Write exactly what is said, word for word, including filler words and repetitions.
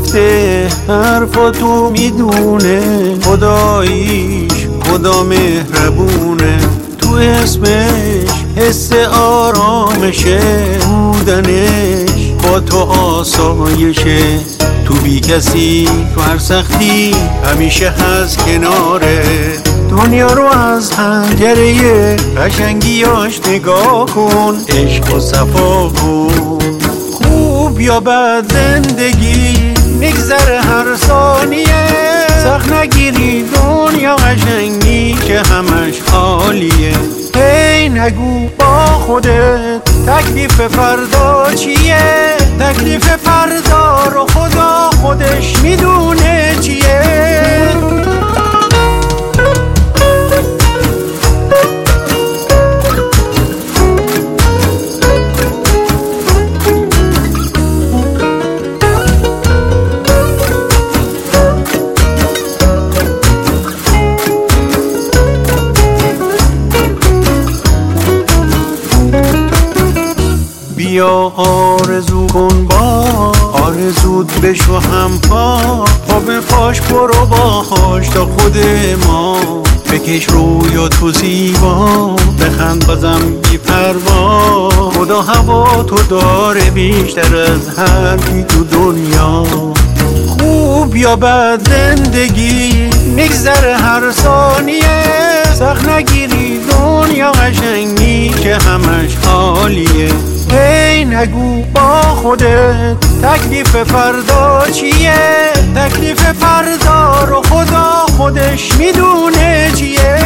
گفته حرفاتو میدونه، خداییش خدا مهربونه، تو اسمش حس آرامشه، بودنش با تو آسایشه، تو بی کسی تو هر سختی همیشه هست کناره. دنیا رو از پنجره قشنگیاش نگاه کن، عشق و صفا کن. خوب یا بد زندگی میگذره هر ثانیه، سخت نگیری دنیا قشنگی که همش عالیه. هی نگو با خودت تکلیف فردا چیه، تکلیف فردا رو خدا خودش میدونه چیه. بیا آرزو کن با آرزود بشو هم پا، پا به پاش برو باهاش تا خود ما، بکش رویا تو زیبا، بخند بازم بی پروا. خدا هوا تو داره بیشتر از هر کی تو دنیا. خوب یا بد زندگی میگذره هر ثانیه، سخت نگیری دنیا قشنگی که همش عالیه. هی نگو با خودت تکلیف فردا چیه، تکلیف فردا رو خدا خودش میدونه چیه.